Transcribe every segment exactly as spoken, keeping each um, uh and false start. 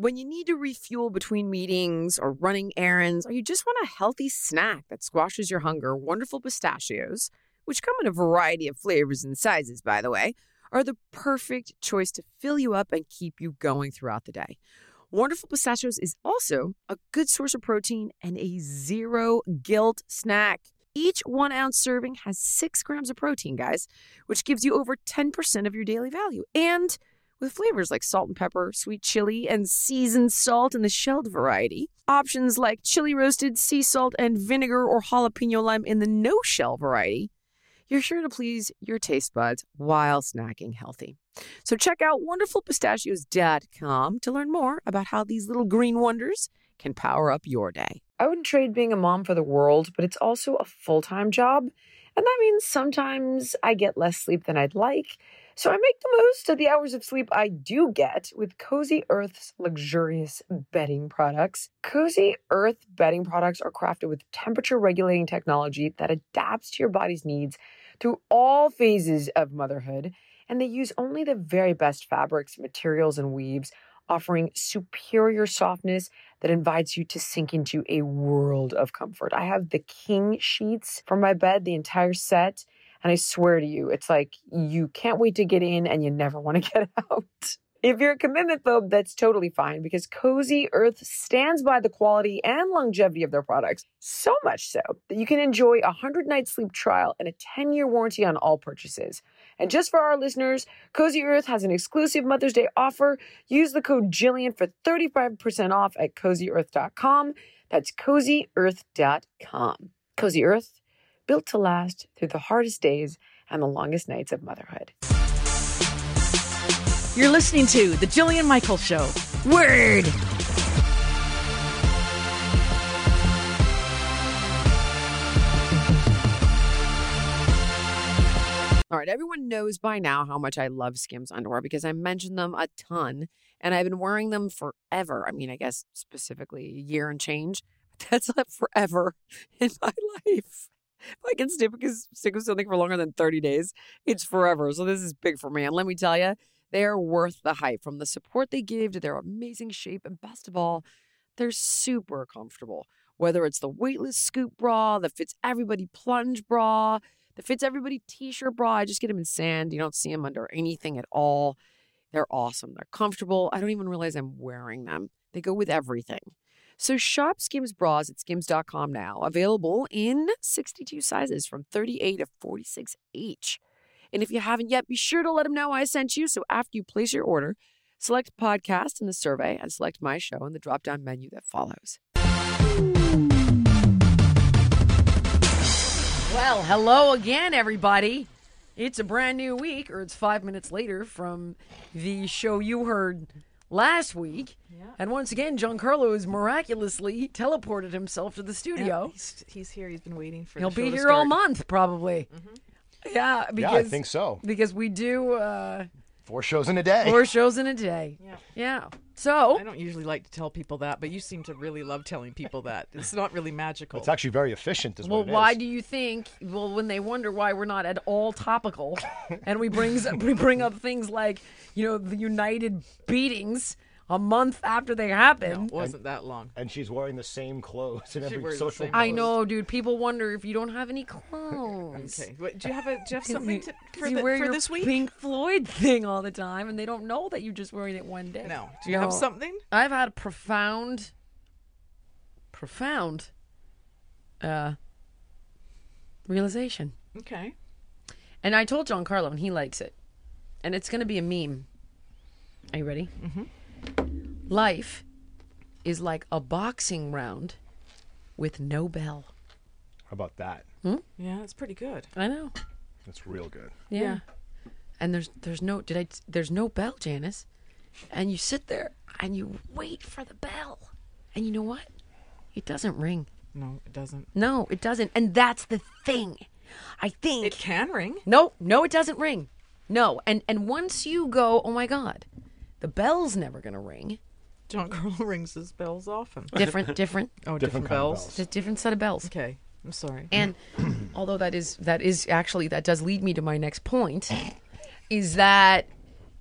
When you need to refuel between meetings or running errands, or you just want a healthy snack that squashes your hunger, Wonderful Pistachios, which come in a variety of flavors and sizes, by the way, are the perfect choice to fill you up and keep you going throughout the day. Wonderful Pistachios is also a good source of protein and a zero-guilt snack. Each one-ounce serving has six grams of protein, guys, which gives you over ten percent of your daily value. And with flavors like salt and pepper, sweet chili, and seasoned salt in the shelled variety. Options like chili roasted, sea salt, and vinegar or jalapeno lime in the no-shell variety. You're sure to please your taste buds while snacking healthy. So check out wonderful pistachios dot com to learn more about how these little green wonders can power up your day. I wouldn't trade being a mom for the world, but it's also a full-time job. And that means sometimes I get less sleep than I'd like. So I make the most of the hours of sleep I do get with Cozy Earth's luxurious bedding products. Cozy Earth bedding products are crafted with temperature-regulating technology that adapts to your body's needs through all phases of motherhood. And they use only the very best fabrics, materials, and weaves, offering superior softness that invites you to sink into a world of comfort. I have the king sheets for my bed, the entire set. And I swear to you, it's like you can't wait to get in and you never want to get out. If you're a commitment phobe, that's totally fine because Cozy Earth stands by the quality and longevity of their products. So much so that you can enjoy a one hundred night sleep trial and a ten year warranty on all purchases. And just for our listeners, Cozy Earth has an exclusive Mother's Day offer. Use the code Jillian for thirty-five percent off at cozy earth dot com. That's cozy earth dot com. Cozy Earth, built to last through the hardest days and the longest nights of motherhood. You're listening to The Jillian Michaels Show. Word! All right, everyone knows by now how much I love Skims underwear because I mentioned them a ton, and I've been wearing them forever. I mean, I guess specifically a year and change. That's not forever in my life. If I can stick, stick with something for longer than thirty days, it's forever. So this is big for me. And let me tell you, they are worth the hype from the support they give to their amazing shape. And best of all, they're super comfortable. Whether it's the weightless scoop bra, the fits everybody plunge bra, the fits everybody t-shirt bra. I just get them in sand. You don't see them under anything at all. They're awesome. They're comfortable. I don't even realize I'm wearing them. They go with everything. So shop Skims bras at skims dot com now. Available in sixty-two sizes from thirty-eight to forty-six each. And if you haven't yet, be sure to let them know I sent you. So after you place your order, select podcast in the survey and select my show in the drop-down menu that follows. Well, hello again, everybody. It's a brand new week, or it's five minutes later from the show you heard last week. Yeah. And once again, Giancarlo has miraculously teleported himself to the studio. Yeah, he's, he's here. He's been waiting for He'll the show be to here start. all month, probably. Mm-hmm. Yeah, because, yeah, I think so. Because we do uh, four shows in a day. Four shows in a day. Yeah. Yeah. So I don't usually like to tell people that, but you seem to really love telling people that. It's not really magical. It's actually very efficient is well, what it why is. do you think, well, when they wonder why we're not at all topical, and we bring, we bring up things like, you know, the United beatings a month after they happened. No, it wasn't that long. And she's wearing the same clothes in She every wears social the same post. I know, dude. People wonder if you don't have any clothes. Okay. Wait, do you have a do you have something to, for, you the, wear for your this week? Pink Floyd thing all the time, and they don't know that you're just wearing it one day. No. Do you No. have something? I've had a profound, profound uh, realization. Okay. And I told Giancarlo, and he likes it. And it's going to be a meme. Are you ready? Mm-hmm. Life is like a boxing round with no bell. How about that? Hmm? Yeah, it's pretty good. I know. That's real good. Yeah. Yeah. And there's there's no did I there's no bell, Janice. And you sit there and you wait for the bell. And you know what? It doesn't ring. No, it doesn't. No, it doesn't. And that's the thing. I think It can ring. No, no, it doesn't ring. No. And and once you go, oh my God, the bell's never gonna ring. Giancarlo rings his bells often. Different, different. Oh, different, Different kind of bells. bells. Just different set of bells. Okay. I'm sorry. And although that is that is actually that does lead me to my next point, is that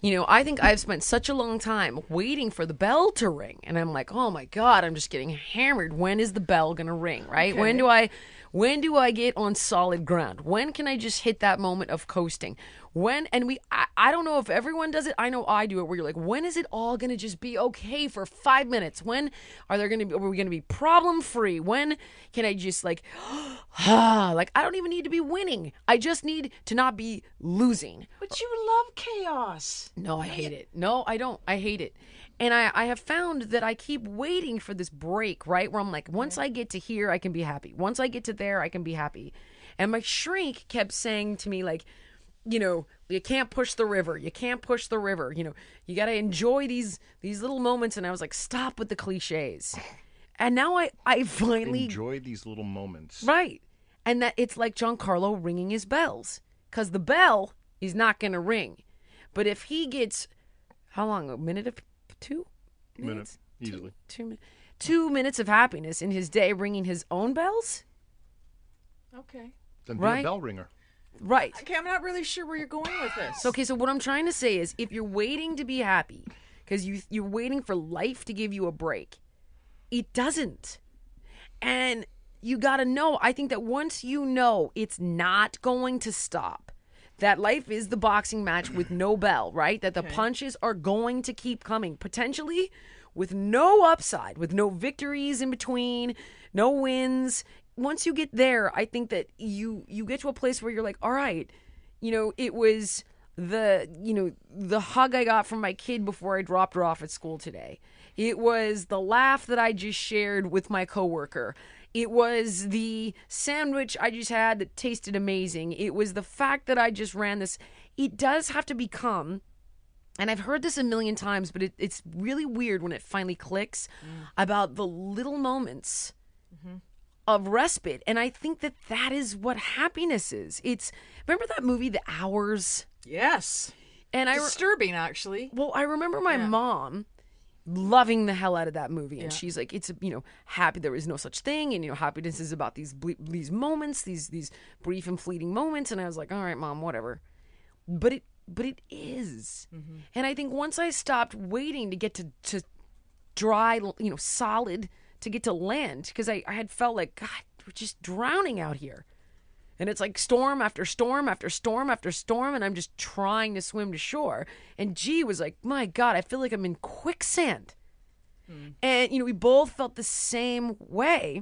You know, I think I've spent such a long time waiting for the bell to ring. And I'm like, oh my God, I'm just getting hammered. When is the bell going to ring, right? Okay. When do I when do I get on solid ground? When can I just hit that moment of coasting? When, and we, I, I don't know if everyone does it. I know I do it where you're like, when is it all going to just be okay for five minutes? When are there going to be, are we going to be problem free? When can I just like, ah, like I don't even need to be winning. I just need to not be losing. But you love chaos. No, I hate it. No, I don't. I hate it. And I, I have found that I keep waiting for this break, right? Where I'm like, once I get to here, I can be happy. Once I get to there, I can be happy. And my shrink kept saying to me, like, you know, you can't push the river. You can't push the river. You know, you got to enjoy these these little moments. And I was like, stop with the cliches. And now I, I finally... Enjoy these little moments. Right. And that it's like Giancarlo ringing his bells. Because the bell is not going to ring. But if he gets, how long, a minute of two? Minute, easily. Two, two, min- two minutes of happiness in his day ringing his own bells? Okay. Then be Right. a bell ringer. Right. Okay, I'm not really sure where you're going with this. So, okay, so what I'm trying to say is if you're waiting to be happy, because you, you're waiting for life to give you a break, it doesn't. And you got to know, I think that once you know it's not going to stop, that life is the boxing match with no bell, right? That the Okay. punches are going to keep coming, potentially with no upside, with no victories in between, no wins. Once you get there, I think that you you get to a place where you're like, all right, you know, it was the, you know, the hug I got from my kid before I dropped her off at school today. It was the laugh that I just shared with my coworker. It was the sandwich I just had that tasted amazing. It was the fact that I just ran this. It does have to become, and I've heard this a million times, but it, it's really weird when it finally clicks mm. about the little moments mm-hmm. of respite. And I think that that is what happiness is. It's, remember that movie, The Hours? Yes. And I re- Disturbing, actually. Well, I remember my Yeah. mom loving the hell out of that movie, and Yeah. she's like, it's, you know, happy there is no such thing, and you know, happiness is about these ble- these moments, these these brief and fleeting moments. And I was like, all right, mom, whatever. But it but it is. Mm-hmm. And I think once I stopped waiting to get to to dry, you know, solid, to get to land, because I, I had felt like, God, we're just drowning out here. And it's like storm after storm after storm after storm, and I'm just trying to swim to shore. And G was like, my God, I feel like I'm in quicksand. Mm. And, you know, we both felt the same way.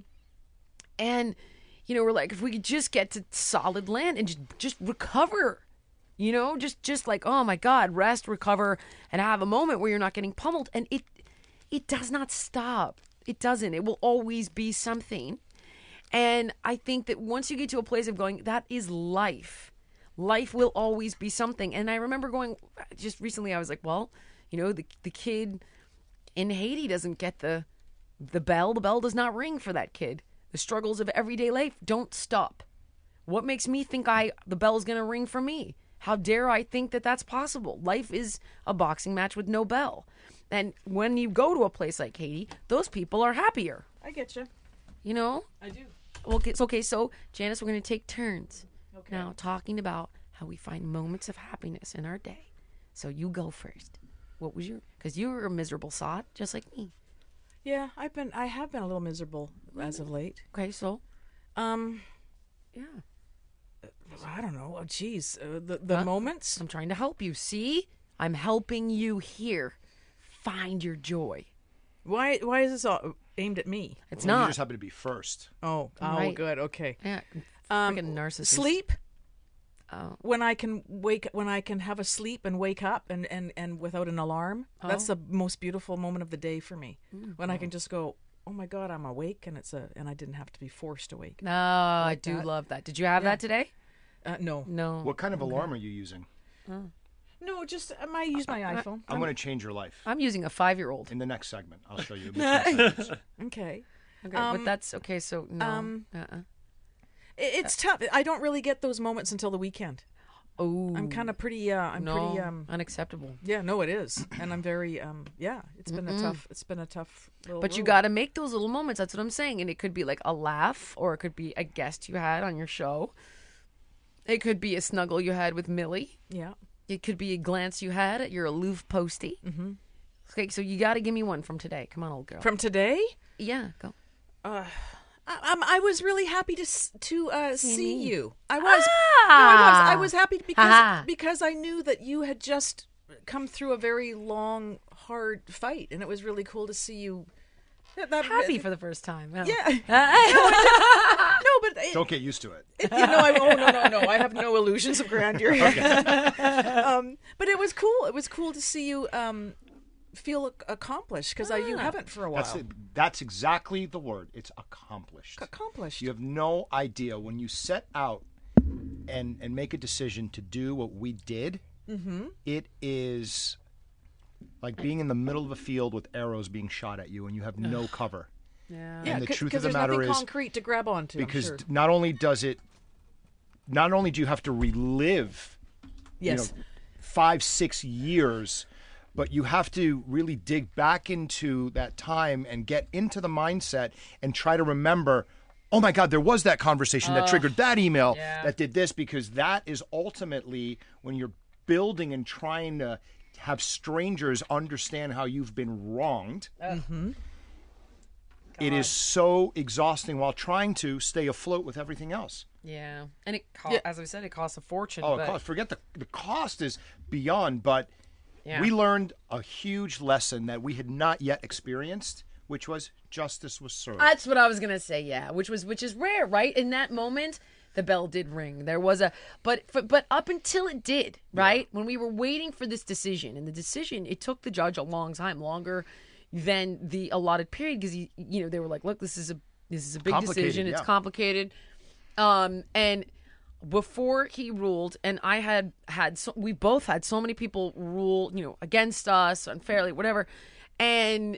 And, you know, we're like, if we could just get to solid land and just, just recover, you know, just, just like, oh my God, rest, recover, and have a moment where you're not getting pummeled. And it, it does not stop. It doesn't. It will always be something. And I think that once you get to a place of going, that is life. Life will always be something. And I remember going, just recently, I was like, well, you know, the the kid in Haiti doesn't get the the bell. The bell does not ring for that kid. The struggles of everyday life don't stop. What makes me think I the bell is going to ring for me? How dare I think that that's possible? Life is a boxing match with no bell. And when you go to a place like Haiti, those people are happier. I get you. You know? I do. Well, okay, so, okay, so Janice, we're going to take turns Okay. now talking about how we find moments of happiness in our day. So you go first. What was your? Because you were a miserable sod, just like me. Yeah, I've been. I have been a little miserable as of late. Okay, so Um, yeah, I don't know. Oh, geez, uh, the the Huh? moments. I'm trying to help you. See, I'm helping you here. Find your joy. Why? Why is this all aimed at me? It's Well, You not. just happen to be first. Oh, oh, Right. good. Okay. Yeah, Um, freaking narcissist. Sleep. Oh. When I can wake, when I can have a sleep and wake up and, and, and without an alarm, that's Oh. the most beautiful moment of the day for me. When I can just go, oh my God, I'm awake, and it's a, and I didn't have to be forced awake. No, I like do that. love that. Did you have Yeah. that today? Uh, no, No. What kind of alarm are you using? no, just um, I use my iPhone. I'm going to change your life. I'm using a five-year-old. In the next segment, I'll show you. between segments. Okay, Okay, Um, but that's okay. So no. um, uh-uh. it, it's tough. I don't really get those moments until the weekend. Oh, I'm kind of pretty. Uh, I'm no, pretty. Um, unacceptable. yeah, no, it is, and I'm very. Um, yeah, it's been a tough. It's been a tough. Little But you road. got to make those little moments. That's what I'm saying. And it could be like a laugh, or it could be a guest you had on your show. It could be a snuggle you had with Millie. Yeah. It could be a glance you had at your aloof postie. Mm-hmm. Okay, so you got to give me one from today. Come on, old girl. From today? Yeah, go. Uh, I, um, I was really happy to s- to uh, see me. you. I was. Ah! No, I was. I was happy because Ha-ha. because I knew that you had just come through a very long, hard fight, and it was really cool to see you. That, that, Happy for the first time. Oh. Yeah. No, but it, Don't get used to it. it, you know, I, oh no, no, no! I have no illusions of grandeur. um, but it was cool. It was cool to see you um, feel ac- accomplished because you haven't for a while. That's it. That's exactly the word. It's accomplished. Accomplished. You have no idea when you set out and and make a decision to do what we did. Mm-hmm. It is like being in the middle of a field with arrows being shot at you, and you have no cover. Yeah. Yeah, And the cause, truth 'cause of the there's matter nothing is, concrete to grab onto. I'm because sure. not only does it, not only do you have to relive, Yes. you know, five, six years, but you have to really dig back into that time and get into the mindset and try to remember, oh my God, there was that conversation that triggered that email yeah. that did this, because that is ultimately when you're building and trying to have strangers understand how you've been wronged. It is so exhausting while trying to stay afloat with everything else. Yeah. And it, co- Yeah. as I said, it costs a fortune. Oh, but... cost, forget the the cost is beyond, but Yeah. we learned a huge lesson that we had not yet experienced, which was justice was served. That's what I was gonna say. Yeah, which was which is rare, right? In that moment, the bell did ring. There was a but for, but up until it did, right? When we were waiting for this decision, and the decision, it took the judge a long time, longer than the allotted period, because you you know they were like, look, this is a this is a big Complicated, decision. It's yeah. complicated, um, and. Before he ruled, and I had had so, we both had so many people rule, you know, against us unfairly, whatever, and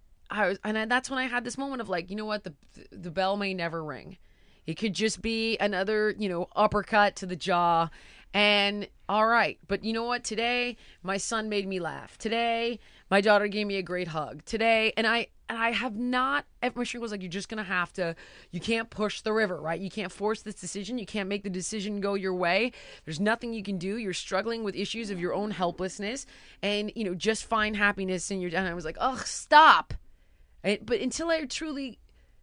I was, and I, that's when I had this moment of like, you know what, the the bell may never ring. It could just be another, you know, uppercut to the jaw, and all right. But you know what? Today, my son made me laugh. Today, my daughter gave me a great hug. Today, and I and I have not. My shrink was like, you're just gonna have to. You can't push the river, right? You can't force this decision. You can't make the decision go your way. There's nothing you can do. You're struggling with issues of your own helplessness, and you know, just find happiness in your. And I was like, oh, stop. And, but until I truly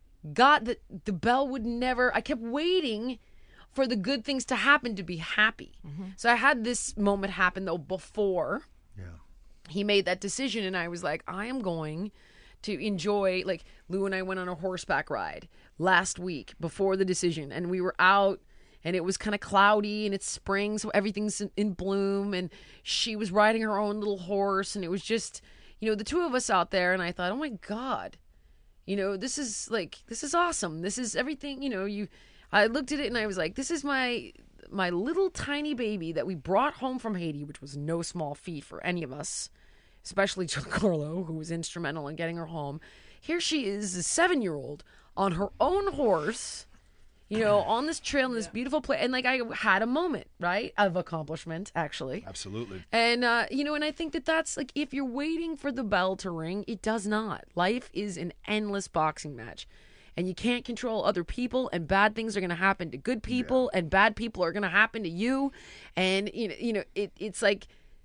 got that the bell would never, I kept waiting for the good things to happen to be happy. Mm-hmm. So I had this moment happen though before yeah. he made that decision, and I was like, I am going to enjoy, like Lou and I went on a horseback ride last week before the decision, and we were out and it was kind of cloudy and it's spring, so everything's in, in bloom, and she was riding her own little horse, and it was just, you know, the two of us out there, and I thought, oh my God, you know, this is like, this is awesome. This is everything, you know, you, I looked at it and I was like, this is my, my little tiny baby that we brought home from Haiti, which was no small feat for any of us, especially Giancarlo, who was instrumental in getting her home. Here she is, a seven-year-old on her own horse, you know, on this trail in this beautiful place. And like, I had a moment, right, of accomplishment, actually. Absolutely. And, uh, you know, and I think that that's like, if you're waiting for the bell to ring, it does not. Life is an endless boxing match. And you can't control other people, and bad things are going to happen to good people, yeah. and bad people are going to happen to you. And, you know, you know it, it's like,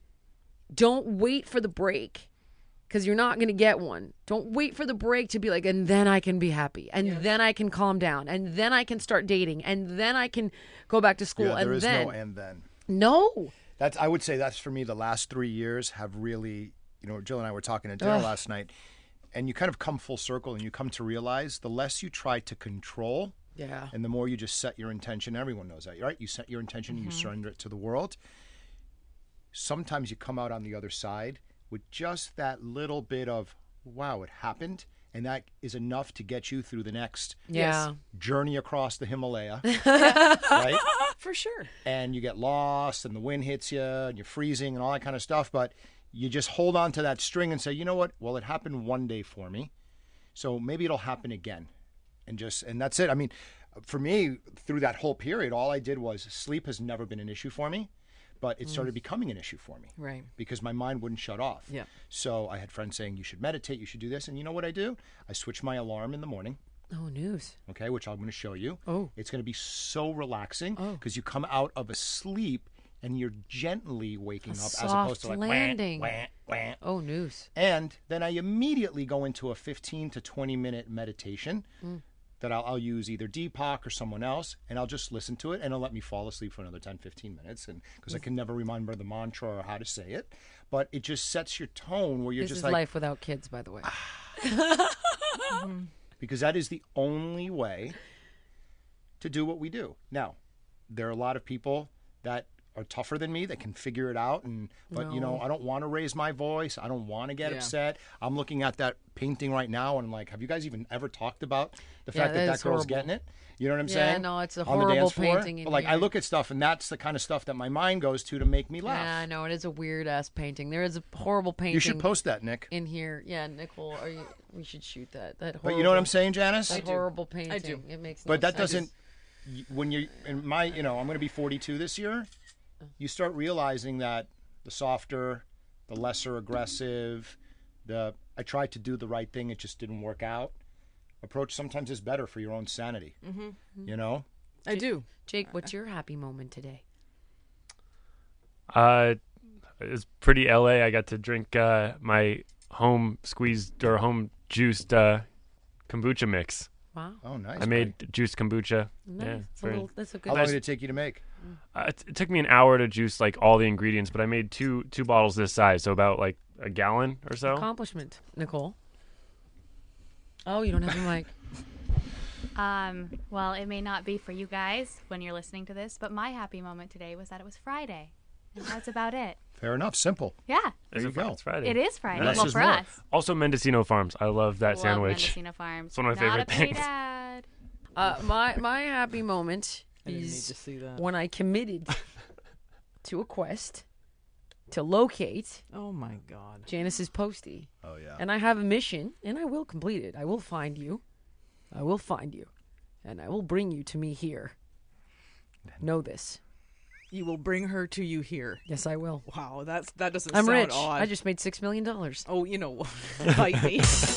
don't wait for the break, because you're not going to get one. Don't wait for the break to be like, and then I can be happy, and yes. then I can calm down, and then I can start dating, and then I can go back to school. Yeah, there and is then, no and then. No. That's, I would say that's for me, the last three years have really, you know, Jill and I were talking at dinner Ugh. last night, and you kind of come full circle, and you come to realize the less you try to control, yeah, and the more you just set your intention. Everyone knows that, right? You set your intention, mm-hmm. you surrender it to the world. Sometimes you come out on the other side with just that little bit of, wow, it happened. And that is enough to get you through the next yeah. journey across the Himalaya. Right? For sure. And you get lost and the wind hits you and you're freezing and all that kind of stuff. But you just hold on to that string and say, you know what? Well, it happened one day for me. So maybe it'll happen again. And just, and that's it. I mean, for me, through that whole period, all I did was sleep has never been an issue for me. But it started mm. becoming an issue for me. Right. Because my mind wouldn't shut off. Yeah. So I had friends saying, you should meditate, you should do this. And you know what I do? I switch my alarm in the morning. Oh, news. Okay, which I'm going to show you. Oh. It's going to be so relaxing oh. because you come out of a sleep and you're gently waking A up as soft opposed to like landing. wah, wah, wah. Oh, news. And then I immediately go into a fifteen to twenty minute meditation Mm. that I'll, I'll use either Deepak or someone else, and I'll just listen to it, and it'll let me fall asleep for another ten, fifteen minutes, and because I can never remember the mantra or how to say it. But it just sets your tone where you're This just is like, life without kids, by the way. because that is the only way to do what we do. Now, there are a lot of people that are tougher than me that can figure it out, and but you know, I don't want to raise my voice. I don't want to get Yeah. upset. I'm looking at that painting right now, and I'm like, have you guys even ever talked about the Yeah, fact that that that is girl's horrible. getting it? You know what I'm Yeah, saying? no, it's a On the horrible dance floor. painting in But like, I here. look at stuff, and that's the kind of stuff that my mind goes to to make me laugh. Yeah, I know. It is a weird ass painting. There is a horrible painting You should post that, Nick. in here. Yeah, Nicole, are you? We should shoot that. That. But you know what I'm horrible- saying, Janice? That horrible painting. It makes. But no that sense. doesn't. y- When you're in my, you know, I'm going to be forty-two this year. You start realizing that the softer, the lesser aggressive, the I tried to do the right thing, it just didn't work out. Approach sometimes is better for your own sanity. Mm-hmm. You know. I do. Jake, what's your happy moment today? Uh, it's pretty L A. I got to drink uh, my home squeezed or home juiced uh, kombucha mix. Wow. Oh, nice. I made juiced kombucha. Nice. Yeah, It's a very- little, that's a good. How long did it take you to make? uh, it, it took me an hour to juice like all the ingredients, but I made two two bottles this size, so about like a gallon or so. accomplishment, Nicole. Oh, you don't have a mic. Um, well, it may not be for you guys when you're listening to this, but my happy moment today was that it was Friday. And that's about it. Fair enough. Simple. Yeah, There Is you it Fri- go. It's Friday. it is Friday. Less well, is for more. us. Also, Mendocino Farms. I love that Love sandwich. Mendocino Farms. It's one of my Not favorite a pay things. dad. Uh, my my happy moment I didn't need is to see that. when I committed to a quest to locate Oh my God. Janice's postie. Oh yeah. And I have a mission, and I will complete it. I will find you. I will find you. And I will bring you to me here. Know this. You will bring her to you here. Yes, I will. Wow, that's that doesn't I'm sound rich. odd. I just made six million dollars. Oh, you know, bite me.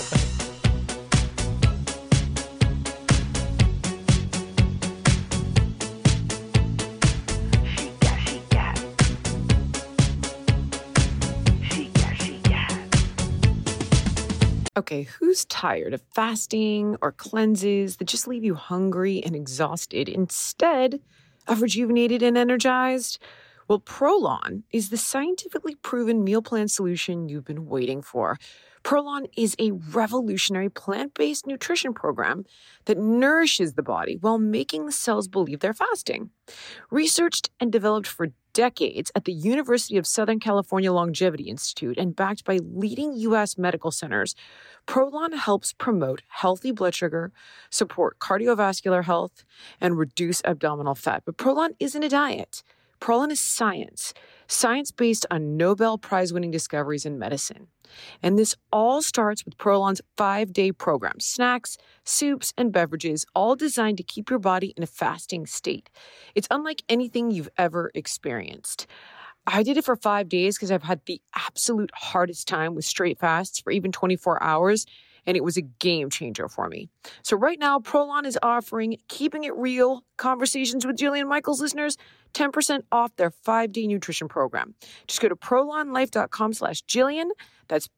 Okay, who's tired of fasting or cleanses that just leave you hungry and exhausted instead of rejuvenated and energized? Well, Prolon is the scientifically proven meal plan solution you've been waiting for. Prolon is a revolutionary plant-based nutrition program that nourishes the body while making the cells believe they're fasting. Researched and developed for decades at the University of Southern California Longevity Institute and backed by leading U S medical centers, Prolon helps promote healthy blood sugar, support cardiovascular health, and reduce abdominal fat. But Prolon isn't a diet. Prolon is science, science based on Nobel Prize-winning discoveries in medicine. And this all starts with Prolon's five-day program, snacks, soups, and beverages, all designed to keep your body in a fasting state. It's unlike anything you've ever experienced. I did it for five days because I've had the absolute hardest time with straight fasts for even twenty-four hours, and it was a game changer for me. So right now, Prolon is offering Keeping It Real Conversations with Jillian Michaels listeners ten percent off their five-day nutrition program. Just go to prolonlife.com slash Jillian. That's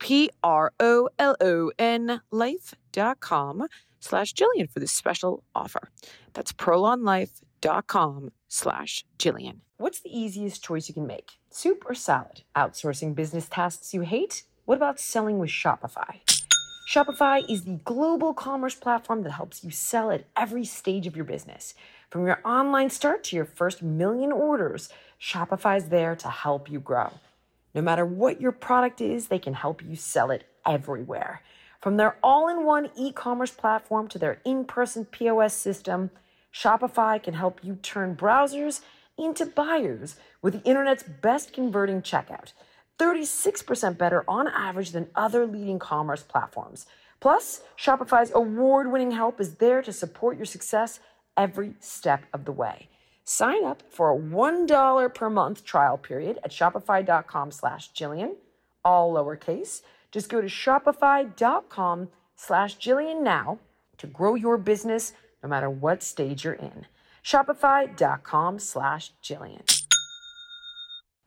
P-R-O-L-O-N life.com slash Jillian for this special offer. That's prolonlife.com slash Jillian. What's the easiest choice you can make? Soup or salad? Outsourcing business tasks you hate? What about selling with Shopify? Shopify is the global commerce platform that helps you sell at every stage of your business. From your online start to your first million orders, Shopify's there to help you grow. No matter what your product is, they can help you sell it everywhere. From their all-in-one e-commerce platform to their in-person P O S system, Shopify can help you turn browsers into buyers with the internet's best converting checkout. thirty-six percent better on average than other leading commerce platforms. Plus, Shopify's award-winning help is there to support your success every step of the way. Sign up for a one dollar per month trial period at shopify.com slash Jillian, all lowercase. Just go to shopify.com slash Jillian now to grow your business no matter what stage you're in. Shopify.com slash Jillian.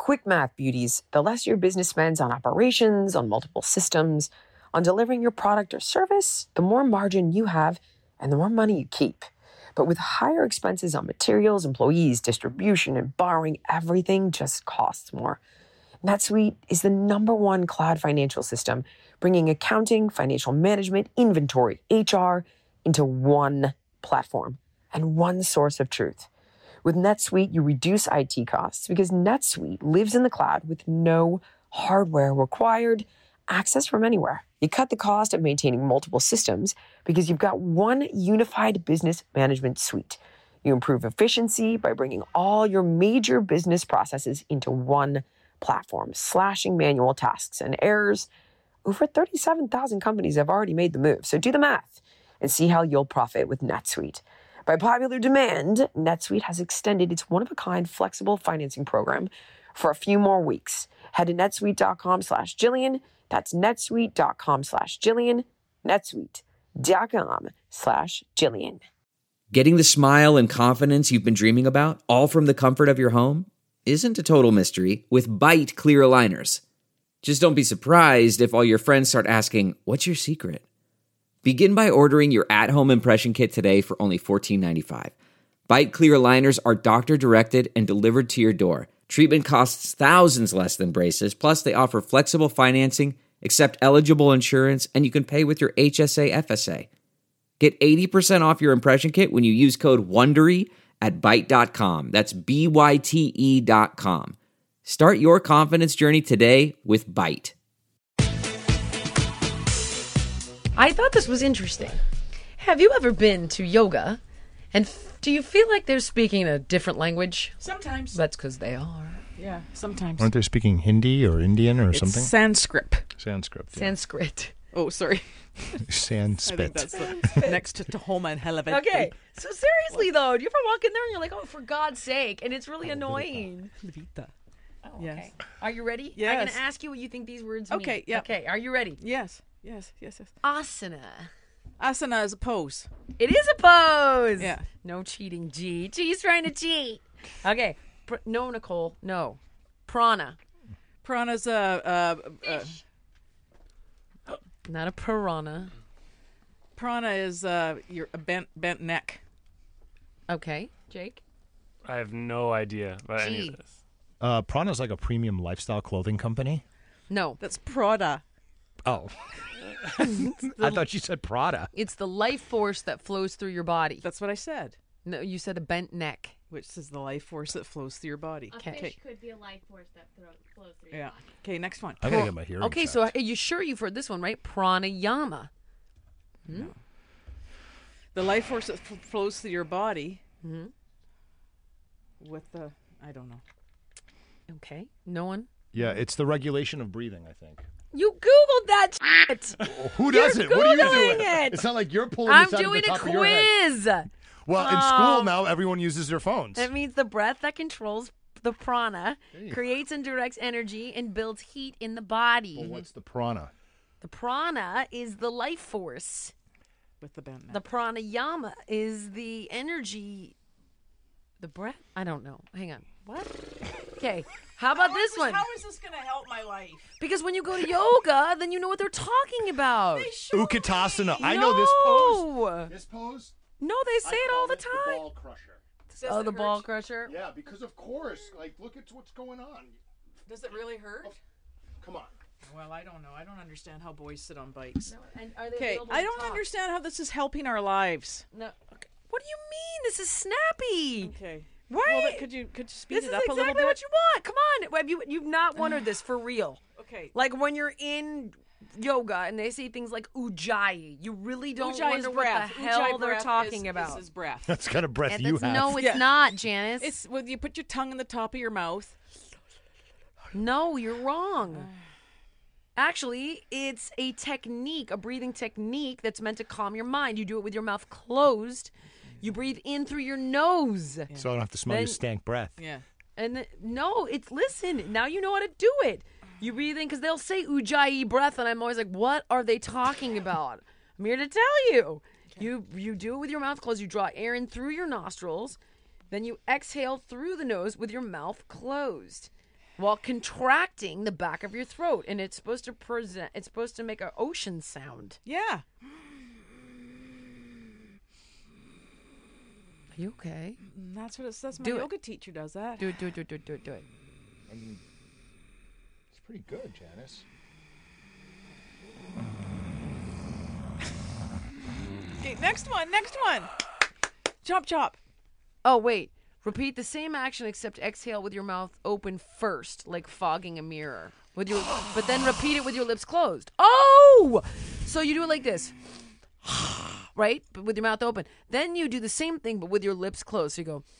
Quick math, beauties. The less your business spends on operations, on multiple systems, on delivering your product or service, the more margin you have and the more money you keep. But with higher expenses on materials, employees, distribution, and borrowing, everything just costs more. NetSuite is the number one cloud financial system, bringing accounting, financial management, inventory, H R into one platform and one source of truth. With NetSuite, you reduce I T costs because NetSuite lives in the cloud with no hardware required, access from anywhere. You cut the cost of maintaining multiple systems because you've got one unified business management suite. You improve efficiency by bringing all your major business processes into one platform, slashing manual tasks and errors. Over thirty-seven thousand companies have already made the move, so do the math and see how you'll profit with NetSuite. By popular demand, NetSuite has extended its one-of-a-kind flexible financing program for a few more weeks. Head to netsuite.com slash Jillian. That's netsuite.com slash Jillian. netsuite.com slash Jillian. Getting the smile and confidence you've been dreaming about, all from the comfort of your home, isn't a total mystery with Byte clear aligners. Just don't be surprised if all your friends start asking, "What's your secret?" Begin by ordering your at-home impression kit today for only fourteen ninety-five. Byte clear aligners are doctor-directed and delivered to your door. Treatment costs thousands less than braces, plus they offer flexible financing, accept eligible insurance, and you can pay with your H S A F S A. Get eighty percent off your impression kit when you use code WONDERY at byte dot com. That's B Y T E dot com. Start your confidence journey today with Byte. I thought this was interesting. Have you ever been to yoga, and f- do you feel like they're speaking a different language? Sometimes. That's because they are. Yeah, sometimes. Aren't they speaking Hindi or Indian or It's something? Sanskrit. Sanskrit. Yeah. Sanskrit. Oh, sorry. I Sanspit. think that's the, next to Tahoma and Hellevetti. Okay, so seriously though, do you ever walk in there and you're like, oh, for God's sake, and it's really annoying. Levita. Oh, Yes. okay. Are you ready? I'm Yes. going to ask you what you think these words mean. Okay, yeah. Okay, are you ready? Yes, yes, yes, yes. Asana. Asana is a pose. It is a pose. Yeah. No cheating, G. G's trying to cheat. Okay. Pr- no, Nicole. No. Prana. Prana's a, a, a Not a piranha. prana is uh, your a bent bent neck. Okay. Jake? I have no idea about any Gee. of this. Uh, Prana's like a premium lifestyle clothing company. No. That's Prada. Oh. I thought you said Prada. It's the life force that flows through your body. That's what I said. No, you said a bent neck. Which is the life force that flows through your body. A Okay. fish could be a life force that thro- flows through your Yeah. body. Okay, next one. I gotta get my hearing Okay, checked. so are you sure you've heard this one, right? Pranayama. The life force that f- flows through your body Mhm. with the, I don't know. Okay. No one? Yeah, it's the regulation of breathing, I think. You Googled that shit. Who You're does it? What are you Googling doing? it. It's not like you're pulling I'm this out doing of the a top of your head. quiz. Well, in Oh. school now, everyone uses their phones. That means the breath that controls the prana creates and directs energy and builds heat in the body. Well, what's the prana? The prana is the life force. With the bent neck. The pranayama is the energy. The breath? I don't know. Hang on. What? Okay. How about this one? How is this going to help my life? Because when you go to yoga, then you know what they're talking about. Utkatasana. I know this pose. No. This pose? No, they say it all the The time. ball crusher. Oh, the ball crusher. Yeah, because of course. Like, look at what's going on. Does it really hurt? Come on. Well, I don't know. I don't understand how boys sit on bikes. And are they Okay, available I to don't talk? understand how this is helping our lives. No. Okay. What do you mean? This is snappy. Okay. Why? Well, but could you could you speed This it is up a little exactly bit? what you want. Come on. Have you you've not wondered this for real? Okay. Like when you're in yoga and they say things like ujjayi, you really don't Ujjayi wonder is what breath. the hell Ujjayi they're breath talking is, about. Is, is breath. That's the kind of breath And you that's- have. no, it's Yeah. not, Janice. It's when you put your tongue in the top of your mouth. No, you're wrong. Actually, it's a technique, a breathing technique that's meant to calm your mind. You do it with your mouth closed. You breathe in through your nose. So I don't have to smell your Then- stank breath. Yeah. And th- no, it's listen. Now you know how to do it. You breathe in because they'll say ujjayi breath, and I'm always like, what are they talking about? I'm here to tell you. You you do it with your mouth closed. You draw air in through your nostrils, then you exhale through the nose with your mouth closed. while contracting the back of your throat, and it's supposed to present. It's supposed to make an ocean sound. Yeah. Are you okay? That's what it's, that's my Do it. yoga teacher does that. Do it. Do it. Do it. Do it. Do it. Do it. I mean, it's pretty good, Janice. Okay, next one. Next one. Chop chop. Oh wait. Repeat the same action except exhale with your mouth open first, like fogging a mirror. With your, but then repeat it with your lips closed. Oh, so you do it like this, right? But with your mouth open. Then you do the same thing, but with your lips closed. So you go.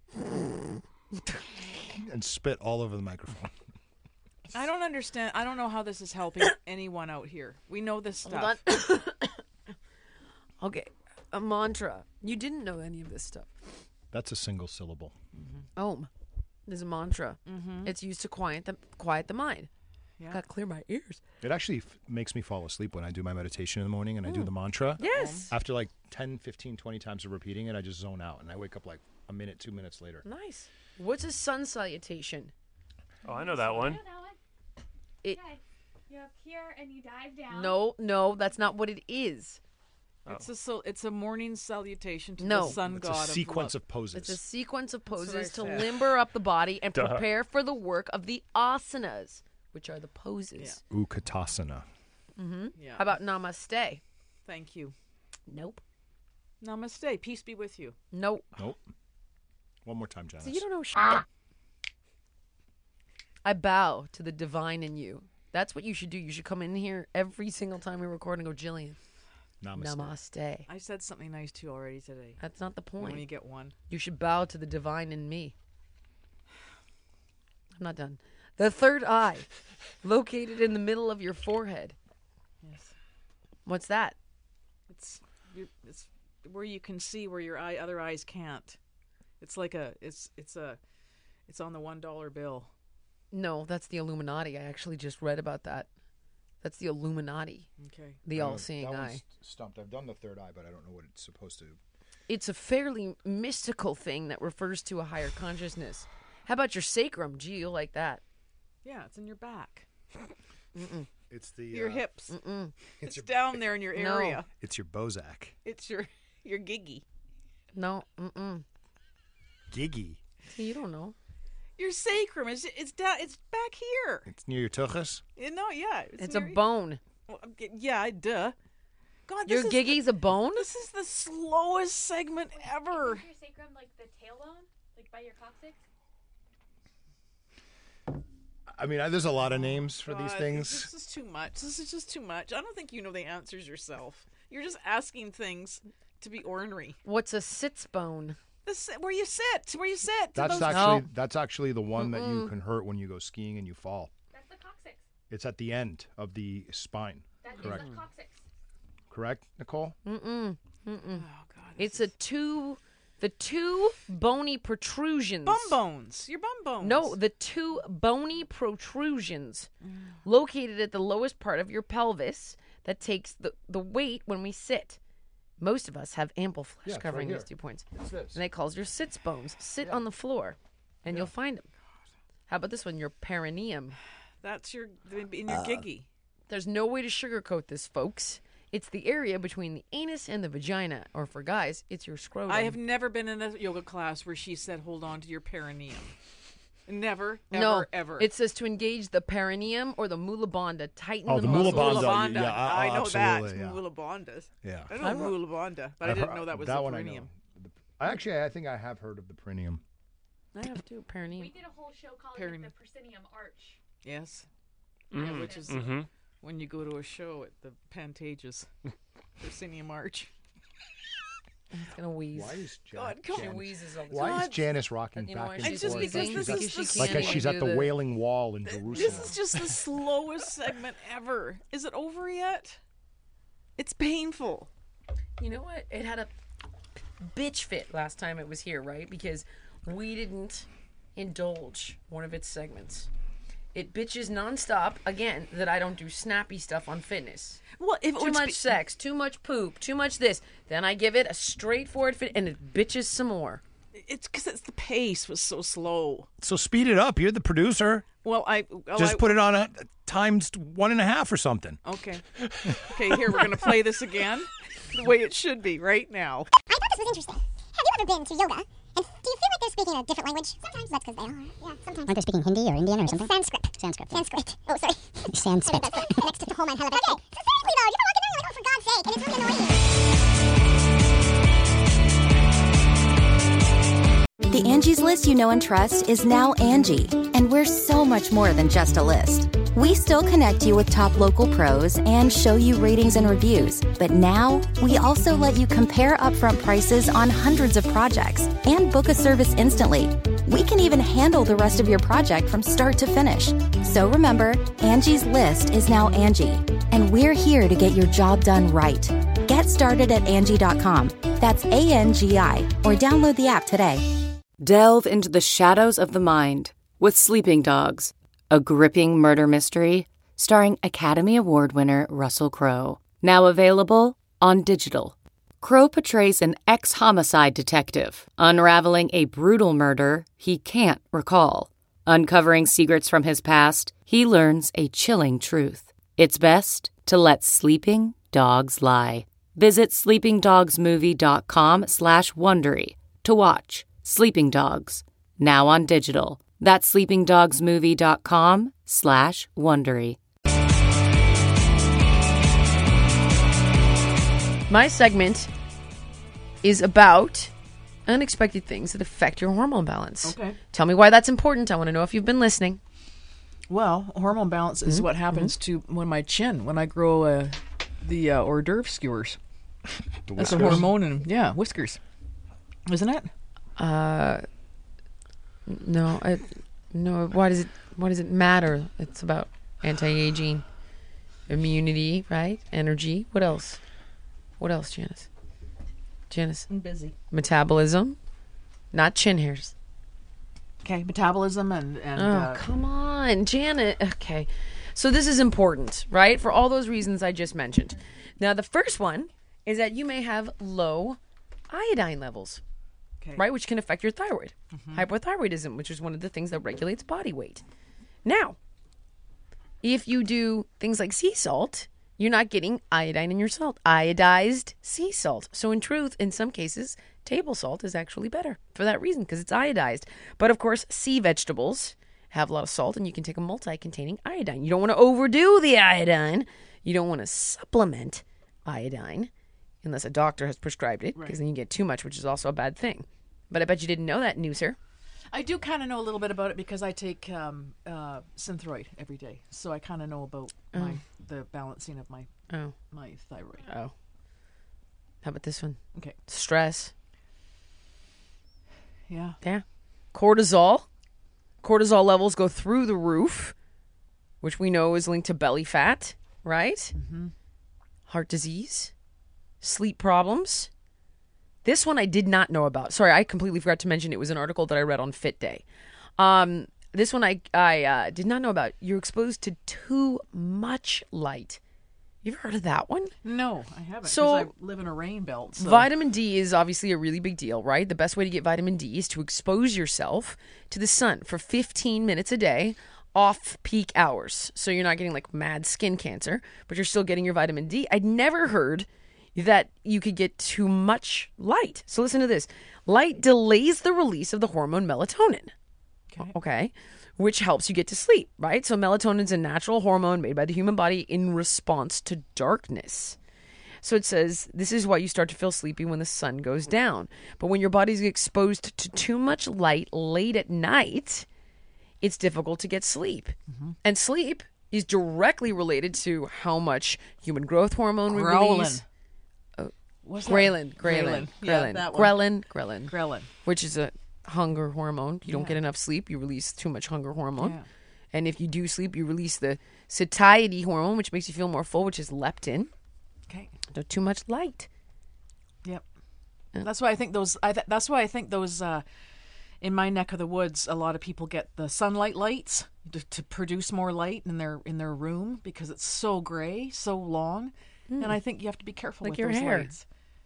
And spit all over the microphone. I don't understand. I don't know how this is helping anyone out here. We know this stuff. Hold on. Okay, a mantra. You didn't know any of this stuff. That's a single syllable. Om. There's a mantra. Mm-hmm. It's used to quiet the quiet the mind. Yeah. Gotta clear my ears. It actually f- makes me fall asleep when I do my meditation in the morning and I do the mantra. Yes. After like ten, fifteen, twenty times of repeating it, I just zone out and I wake up like a minute, two minutes later. Nice. What's a sun salutation? Oh, I know that one. You know that one? It. Okay. You're up here and you dive down. No, no, that's not what it is. It's a so it's a morning salutation to No. the sun It's god a sequence of of poses. It's a sequence of what I poses to said. limber up the body and Duh. prepare for the work of the asanas, which are the poses. Utkatasana. love. Yeah. How about namaste? Thank you. Nope. Namaste. Peace be with you. Nope. Nope. One more time, Janice. So you don't know shit. I bow to the divine in you. That's what you should do. You should come in here every single time we record and go, Jillian, Namaste. namaste. I said something nice to you already today. That's not the When you point. get one. You should bow to the divine in me. I'm not done. The third eye, located in the middle of your forehead. Yes. What's that? It's you- it's where you can see where your eye other eyes can't. It's like a it's it's a it's on the one dollar bill. No, that's the Illuminati. I actually just read about that. That's the Illuminati, Okay. the all-seeing that eye. one's stumped. I've done the third eye, but I don't know what it's supposed to. It's a fairly mystical thing that refers to a higher consciousness. How about your sacrum? Gee, you'll like that. Yeah, it's in your back. It's the Your uh, hips. Mm-mm. It's, down there in your No. area. It's your Bozak. It's your your giggy. No, mm-mm. Giggy. See, you don't know. Your sacrum is it's down it's back here. It's near your tuchus. You know, yeah. It's a near- bone. Well, I'm get- yeah, duh. God, Your this is giggy's a bone? This is the slowest segment ever. Is your sacrum like the tailbone? Like by your coccyx? I mean, I, there's a lot of names for these God, things. This is too much. This is just too much. I don't think you know the answers yourself. You're just asking things to be ornery. What's a sits bone? This where you sit, where you sit. That's Those- actually No. that's actually the one that you can hurt when you go skiing and you fall. That's the coccyx. It's at the end of the spine. That is Correct. the coccyx. Correct, Nicole? Mm-mm. Mm-mm. Oh God. It's a two, the two bony protrusions. bum bones. Your bum bones. No, the two bony protrusions located at the lowest part of your pelvis that takes the, the weight when we sit. Most of us have ample flesh Yeah, it's covering right these here. two points. It's this. And they calls your sits bones. Sit on the floor, and you'll find them. How about this one? Your perineum. That's your in your giggy. There's no way to sugarcoat this, folks. It's the area between the anus and the vagina, or for guys, it's your scrotum. I have never been in a yoga class where she said, "Hold on to your perineum." Never, ever, no, ever. It says to engage the perineum or the mula bandha, tighten Oh, the, the mula muscles. bandha. Bandha. yeah, uh, I know that. absolutely, yeah. Mula bandha. Yeah. I know mula bandha, but I I've didn't heard- know that was that the one I know. perineum. The- I actually, I think I have heard of the perineum. I have to perineum. We did a whole show called Perineum. it the proscenium arch. Yes. Mm. Yeah, which is Mm-hmm. when you go to a show at the Pantages, Proscenium Arch. It's gonna wheeze. Why is Jan- God, come She on. wheezes all the Why is God. Janice rocking You know why back and she's just forth? because wheezing? this like, is Because she the- like can't she's even at do the Wailing Wall in Jerusalem. This is just the slowest segment ever. Is it over yet? It's painful. You know what? It had a bitch fit last time it was here, right? Because we didn't indulge one of its segments. It bitches nonstop again that I don't do snappy stuff on fitness. Well, if Too much sex, too much poop, too much this. Then I give it a straightforward fit, and it bitches some more. it's because it's the pace was so slow. So speed it up. You're the producer. Well, I well, Just I, put it on a times one and a half or something. Okay. Okay, here, we're going to play this again the way it should be right now. I thought this was interesting. Have you ever been to yoga? And do you feel like they're speaking a different language? Sometimes that's because they are. Yeah, sometimes. Aren't they speaking Hindi or Indian or It's something? Sanskrit. Sanskrit. Sanskrit. Oh, sorry. Sanskrit. That's the next to home and hell. Okay, so seriously though, you know, like, you're like, oh, for God's sake, and it's really annoying. The Angie's List you know and trust is now Angie, and we're so much more than just a list. We still connect you with top local pros and show you ratings and reviews, but now we also let you compare upfront prices on hundreds of projects and book a service instantly. We can even handle the rest of your project from start to finish. So remember, Angie's List is now Angie, and we're here to get your job done right. Get started at Angie dot com. That's A N G I, or download the app today. Delve into the shadows of the mind with Sleeping Dogs, a gripping murder mystery starring Academy Award winner Russell Crowe. Now available on digital. Crowe portrays an ex-homicide detective unraveling a brutal murder he can't recall. Uncovering secrets from his past, he learns a chilling truth. It's best to let sleeping dogs lie. Visit sleepingdogsmovie.com slash Wondery to watch Sleeping Dogs, now on digital. That's sleepingdogsmovie.com slash Wondery. My segment is about unexpected things that affect your hormone balance. Okay. Tell me why that's important. I want to know if you've been listening. Well, hormone balance is Mm-hmm. what happens to when my chin, when I grow uh, the uh, hors d'oeuvre skewers. The That's a whiskers. hormone, and yeah, whiskers. Isn't it? Uh, no, I, no. Why does it? Why does it matter? It's about anti-aging, immunity, right? Energy. What else? What else, Janice? Janice. I'm busy. Metabolism, not chin hairs. Okay, metabolism and and. Oh, uh, come on, Janet. Okay. So this is important, right? For all those reasons I just mentioned. Now, the first one is that you may have low iodine levels, okay. right? Which can affect your thyroid. Hypothyroidism, which is one of the things that regulates body weight. Now, if you do things like sea salt, you're not getting iodine in your salt. Iodized sea salt. So in truth, in some cases, table salt is actually better for that reason, because it's iodized. But of course, sea vegetables have a lot of salt, and you can take a multi-containing iodine. You don't want to overdo the iodine. You don't want to supplement iodine unless a doctor has prescribed it, because Right. then you get too much, which is also a bad thing. But I bet you didn't know that, Newser. I do kind of know a little bit about it because I take um, uh, Synthroid every day, so I kind of know about my the balancing of my Oh, my thyroid. oh. How about this one? Okay. Stress. Yeah. Yeah. Cortisol. Cortisol levels go through the roof, which we know is linked to belly fat, right? Mm-hmm. Heart disease, sleep problems. This one I did not know about. Sorry, I completely forgot to mention it was an article that I read on Fit Day. Um, this one I I uh, did not know about. You're exposed to too much light. You've heard of that one? No, I haven't. So- 'cause I live in a rain belt. So. Vitamin D is obviously a really big deal, right? The best way to get vitamin D is to expose yourself to the sun for fifteen minutes a day off peak hours. So you're not getting like mad skin cancer, but you're still getting your vitamin D. I'd never heard that you could get too much light. So listen to this. Light delays the release of the hormone melatonin. Okay. Okay. Which helps you get to sleep, right? So melatonin is a natural hormone made by the human body in response to darkness. So it says this is why you start to feel sleepy when the sun goes down. But when your body's exposed to too much light late at night, it's difficult to get sleep. Mm-hmm. And sleep is directly related to how much human growth hormone we release. What's that? Ghrelin, ghrelin, Ghrelin. Yeah, ghrelin, that one. ghrelin, ghrelin, Ghrelin. which is a hunger hormone. You don't Yeah. get enough sleep, you release too much hunger hormone. Yeah. And if you do sleep, you release the satiety hormone, which makes you feel more full, which is leptin. Okay. So too much light. Yep. That's why I think those. I th- that's why I think those. Uh, in my neck of the woods, a lot of people get the sunlight lights to, to produce more light in their in their room because it's so gray, so long, and I think you have to be careful Like with your those hair. lights.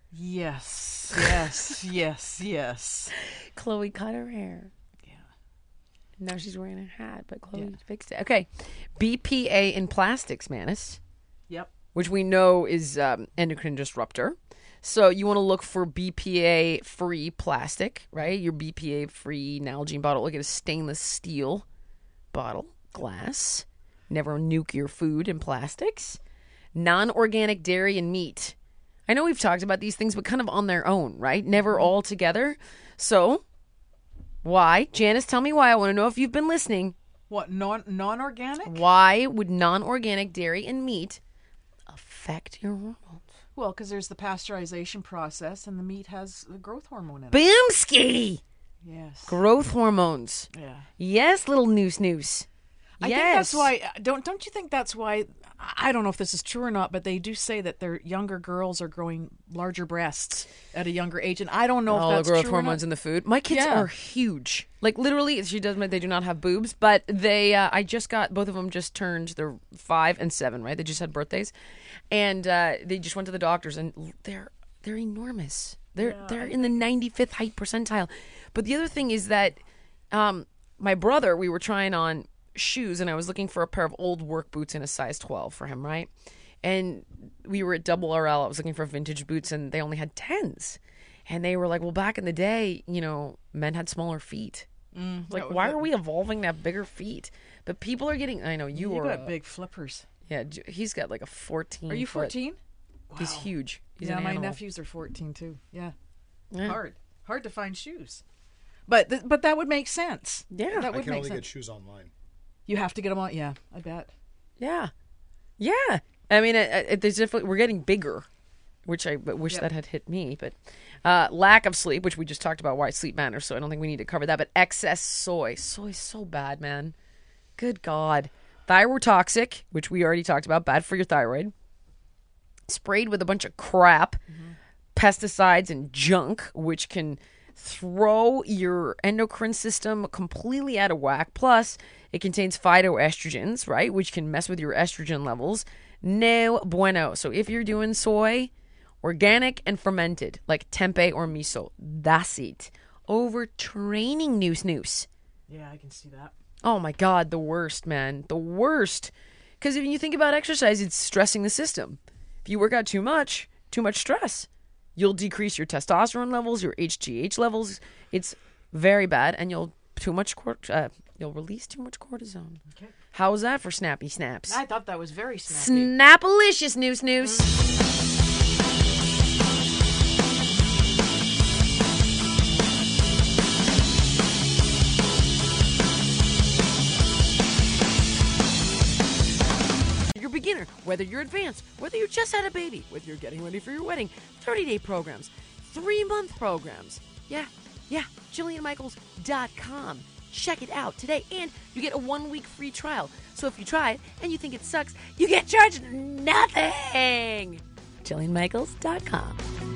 Yes, yes, yes, yes. Chloe cut her hair. Yeah. Now she's wearing a hat, but Chloe Yeah. fixed it. Okay. B P A in plastics, Manus, Yep. which we know is um, endocrine disruptor. So you want to look for B P A-free plastic, right? Your B P A-free Nalgene bottle. Look at a stainless steel bottle, glass. Never nuke your food in plastics. Non-organic dairy and meat. I know we've talked about these things, but kind of on their own, right? Never all together. So, why? Janice, tell me why. I want to know if you've been listening. What, non, non-organic? Why would non-organic dairy and meat affect your hormones? Well, because there's the pasteurization process, and the meat has the growth hormone in it. Boomski! Yes. Growth hormones. Yeah. Yes, little noose noose. I yes. think that's why. Don't don't you think that's why? I don't know if this is true or not, but they do say that their younger girls are growing larger breasts at a younger age, and I don't know all if that's the growth true hormones or in not. the food. My kids Yeah. are huge. Like literally, she does. They do not have boobs, but they. Uh, I just got both of them just turned. They're five and seven, right? They just had birthdays, and uh, they just went to the doctors, and they're they're enormous. They're Yeah, they're I in the ninety-fifth height percentile. But the other thing is that um, my brother, we were trying on shoes, and I was looking for a pair of old work boots in a size twelve for him, right? And we were at Double R L. I was looking for vintage boots, and they only had tens. And they were like, well, back in the day, you know, men had smaller feet. Mm, Like, that was why it. are we evolving to have bigger feet? But people are getting, I know, you, You are. got uh, big flippers. Yeah, J- he's got like a fourteen. Are you foot- fourteen? He's huge. He's yeah, an my animal. nephews are fourteen too. Yeah. Yeah. Hard, hard to find shoes. But th- but that would make sense. Yeah. that I would can make only sense. get shoes online. You have to get them on. Yeah, I bet. Yeah. Yeah. I mean, it, it, there's definitely, we're getting bigger, which I but wish Yep. that had hit me. But uh, lack of sleep, which we just talked about why sleep matters, so I don't think we need to cover that. But excess soy. Soy's so bad, man. Good God. Thyrotoxic, which we already talked about, bad for your thyroid. Sprayed with a bunch of crap, pesticides and junk, which can throw your endocrine system completely out of whack. Plus, it contains phytoestrogens, right, which can mess with your estrogen levels. No bueno. So if you're doing soy, organic and fermented, like tempeh or miso, that's it. Overtraining noose noose. Yeah, I can see that. Oh my God, the worst, man. The worst. Because if you think about exercise, it's stressing the system. If you work out too much, too much stress, you'll decrease your testosterone levels, your H G H levels. It's very bad, and you'll too much cor- uh, you'll release too much cortisone. Okay. How's that for snappy snaps? I thought that was very snappy. Snapalicious noose noose. You're a beginner, whether you're advanced, whether you just had a baby, whether you're getting ready for your wedding, thirty-day programs, three-month programs. Yeah, yeah, Jillian Michaels dot com. Check it out today, and you get a one-week free trial. So if you try it and you think it sucks, you get charged nothing. Jillian Michaels dot com.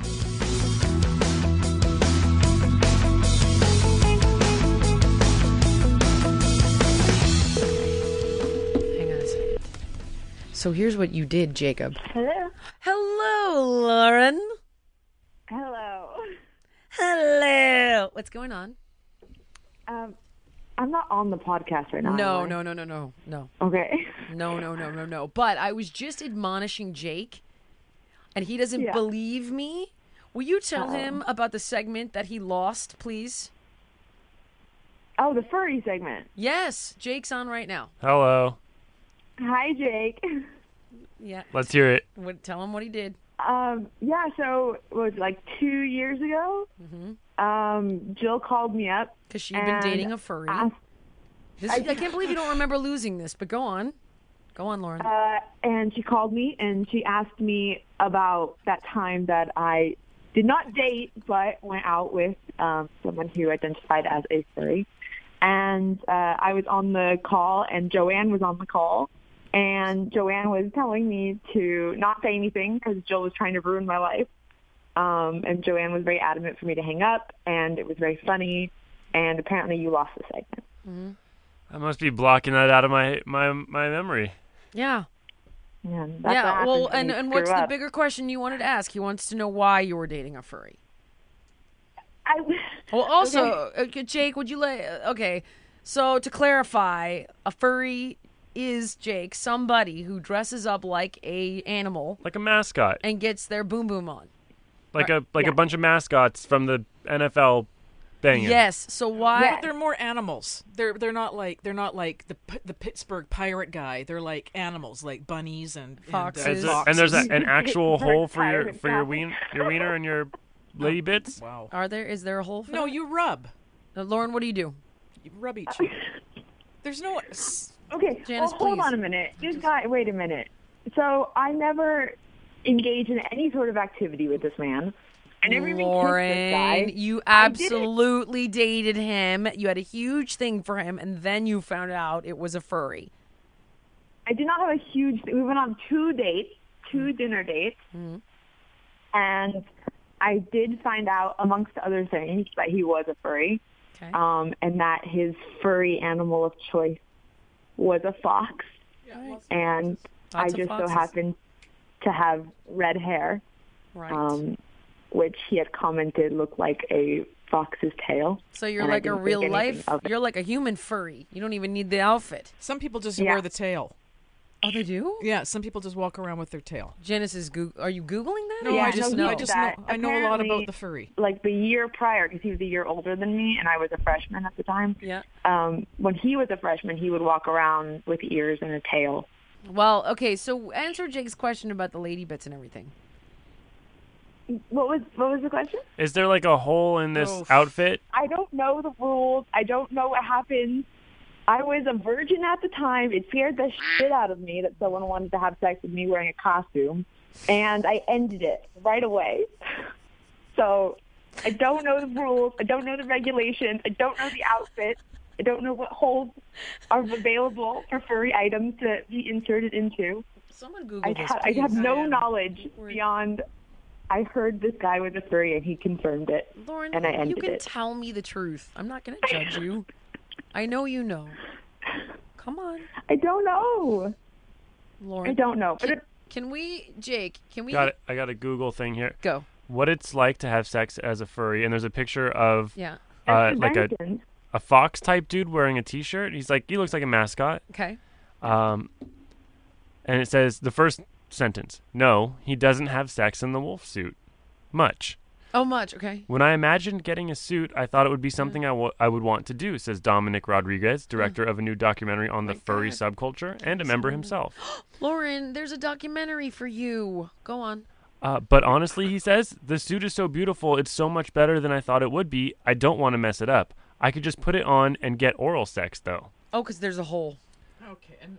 Hang on a second. So here's what you did, Jacob. Hello. Hello, Lauren. Hello. Hello. What's going on? Um, I'm not on the podcast right now. No, am I? no, no, no, no, no. Okay. No, no, no, no, no. But I was just admonishing Jake, and he doesn't Yeah. believe me. Will you tell Uh-oh. him about the segment that he lost, please? Oh, the furry segment. Yes, Jake's on right now. Hello. Hi, Jake. Yeah. Let's hear it. What, tell him what he did. Um, yeah, so it was like two years ago. Mm-hmm. Um, Jill called me up. Because she'd been dating a furry. Asked, This, I, I can't believe you don't remember losing this, but go on. Go on, Lauren. uh, and she called me and she asked me about that time that I did not date, but went out with um, someone who identified as a furry. And uh, I was on the call, and Joanne was on the call. And Joanne was telling me to not say anything because Jill was trying to ruin my life. Um, and Joanne was very adamant for me to hang up, and it was very funny. And apparently you lost the segment. Mm-hmm. I must be blocking that out of my my my memory. Yeah. Yeah, that's what yeah, happens well, when and, you and screw what's the up. bigger question you wanted to ask? He wants to know why you were dating a furry. I, Well, also, okay. Jake, would you let... Okay, so to clarify, a furry is, Jake, somebody who dresses up like a animal Like a mascot. and gets their boom boom on. Like a like Yeah. a bunch of mascots from the N F L banging. Yes, so why... But they're more animals. They're they're not like they're not like the P- the Pittsburgh Pirate guy. They're like animals, like bunnies and Foxes. And, Is uh, it- and there's a, foxes. an actual hole for your Pirate for your guy. ween your wiener and your lady bits. Wow. Are there... Is there a hole for No, that? you rub. Uh, Lauren, what do you do? You rub each other. There's no. Okay, Janice, well, hold please. on a minute. This guy, wait a minute. So I never engaged in any sort of activity with this man. I never even kissed this Lauren, guy. you I didn't- absolutely dated him. You had a huge thing for him, and then you found out it was a furry. I did not have a huge. We went on two dates, two dinner dates, Mm-hmm. and I did find out, amongst other things, that he was a furry, Okay. um, and that his furry animal of choice was a fox, and I Lots of just so foxes. happened to have red hair, Right. um, which he had commented looked like a fox's tail. So you're and I like a didn't think real anything life. of it. You're like a human furry. You don't even need the outfit. Some people just Yeah. wear the tail. Oh, they do? Yeah, some people just walk around with their tail. Janice is Goog- Are you googling that? No, Yeah, I just no, know. he I did just that. know. I know a lot Apparently- about the furry. Like the year prior, because he was a year older than me, and I was a freshman at the time. Yeah. Um, when he was a freshman, he would walk around with ears and a tail. Well, okay. So answer Jake's question about the lady bits and everything. What was what was the question? Is there like a hole in this Oof. outfit? I don't know the rules. I don't know what happens. I was a virgin at the time. It scared the shit out of me that someone wanted to have sex with me wearing a costume, and I ended it right away. So I don't know the rules. I don't know the regulations. I don't know the outfit. I don't know what holes are available for furry items to be inserted into. Someone Google I, this, ha- I please. have no I am. knowledge beyond. I heard this guy was a furry, and he confirmed it. Lauren, and I you ended can it. tell me the truth. I'm not going to judge you. I know you know. Come on, I don't know. Lauren. I don't know. But Can, it, can we, Jake? Can we Got it. I got a Google thing here. go? What it's like to have sex as a furry, and there's a picture of Yeah. uh, that's like a, convention. a fox type dude wearing a t-shirt. He's like he looks like a mascot. Okay. Um, and it says the first sentence: No, he doesn't have sex in the wolf suit. Much. Oh, much. Okay. When I imagined getting a suit, I thought it would be something I, w- I would want to do, says Dominic Rodriguez, director of a new documentary on the furry subculture and a member himself. Lauren, there's a documentary for you. Go on. Uh, but honestly, he says, the suit is so beautiful, it's so much better than I thought it would be. I don't want to mess it up. I could just put it on and get oral sex, though. Oh, because there's a hole. Okay. And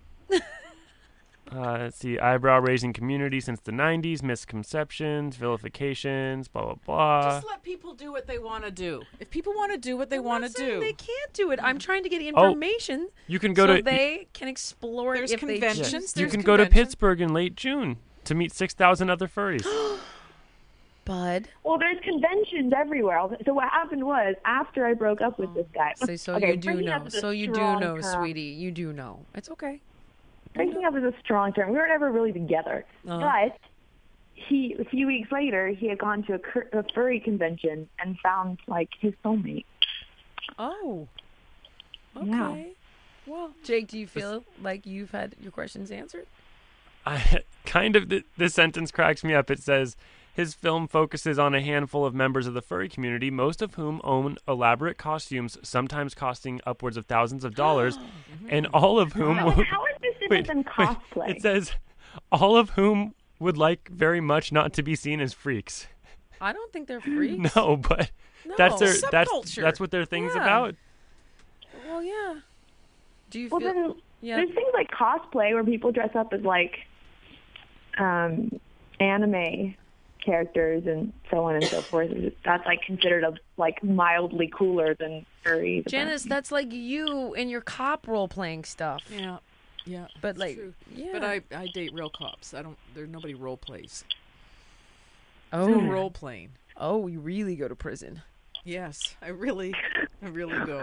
Uh, let's see, eyebrow-raising community since the nineties, misconceptions, vilifications, blah, blah, blah. just let people do what they want to do. If people want to do what they I'm want not to saying do, They can't do it. I'm trying to get Oh, information You can go so to they can explore There's it if they conventions. choose. you there's can go to convention. Pittsburgh in late June to meet six thousand other furries. Bud. Well, there's conventions everywhere. So what happened was, after I broke up with this guy. So, so okay, you do breaking know. up is a So you do strong know, term. sweetie. You do know. It's okay. Breaking up is a strong term. We were never really together. Uh-huh. But he, a few weeks later, he had gone to a, cur- a furry convention and found like his soulmate. Oh. Okay. Yeah. Well, Jake, do you feel like you've had your questions answered? I kind of th- this sentence cracks me up. It says his film focuses on a handful of members of the furry community, most of whom own elaborate costumes, sometimes costing upwards of thousands of dollars, and all of whom How, would, how is this different wait, than wait. cosplay? It says all of whom would like very much not to be seen as freaks. I don't think they're freaks. No, but No. that's their that's Subculture. that's what their thing's Yeah. about. Well, yeah. Do you well, feel? then Yeah. there's things like cosplay where people dress up as like um, anime characters and so on and so forth. That's like considered a, like mildly cooler than furries. Janice, that's like you and your cop role playing stuff. yeah, yeah. But it's like, true. yeah. But I, I date real cops. I don't. There nobody role plays. oh, No role playing. oh, you really go to prison. Yes, I really, I really go.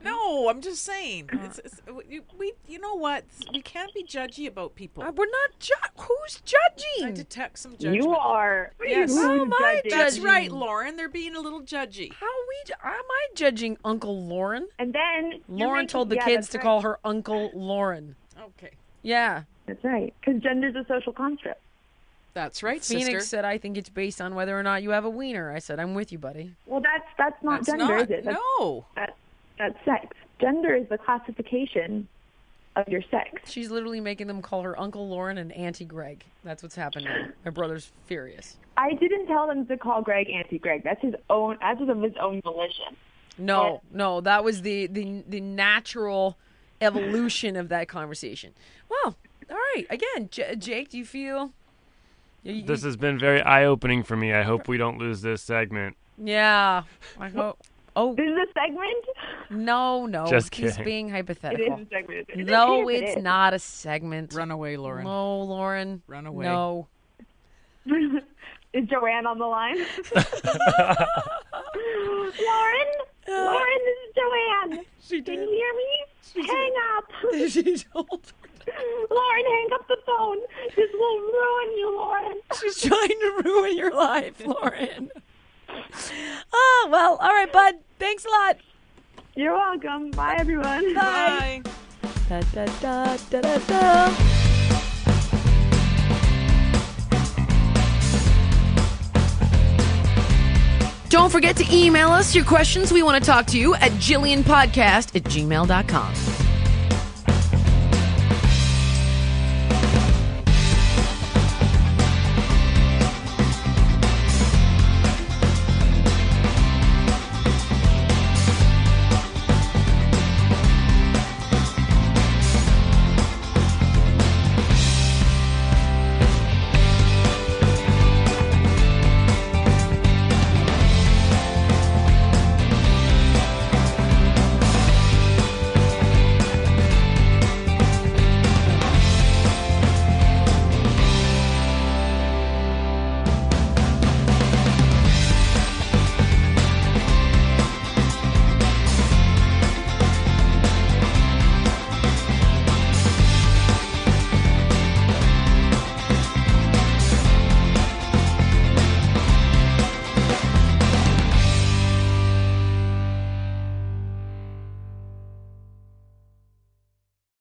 No, I'm just saying. It's, it's, we, we, you know what? We can't be judgy about people. Uh, we're not ju- Who's judging? I detect some judgment. You are. Yes. How am I judging? That's judging? right, Lauren. They're being a little judgy. How are we? Ju- how am I judging Uncle Lauren? And then you're Lauren making- told the yeah, kids that's to right. call her Uncle Lauren. Okay. Yeah. That's right. Because gender is a social construct. That's right, Phoenix sister. said, I think it's based on whether or not you have a wiener. I said, I'm with you, buddy. Well, that's that's not That's gender, not. is it? That's, No. That, that's sex. Gender is the classification of your sex. She's literally making them call her Uncle Lauren and Auntie Greg. That's what's happening. My brother's furious. I didn't tell them to call Greg Auntie Greg. That's his own. That's of his own volition. No, no, that was the, the, the natural evolution of that conversation. Well, all right. Again, J- Jake, do you feel... You, you, This has been very eye-opening for me. I hope we don't lose this segment. Yeah. I hope... Oh, This is a segment? no, no. Just He's kidding. being It hypothetical. is a segment. It No, is, it it's is. not a segment. Run away, Lauren. No, Lauren. Run away. No. Is Joanne on the line? Lauren? Lauren, this is Joanne. She Can did. you hear me? Hang up. She told Lauren, hang up the phone. This will ruin you, Lauren. She's trying to ruin your life, Lauren. Oh, well, all right, bud. Thanks a lot. You're welcome. Bye, everyone. Bye. Da, da, da, da, da, da. Don't forget to email us your questions. We want to talk to you at Jillian Podcast at gmail dot com.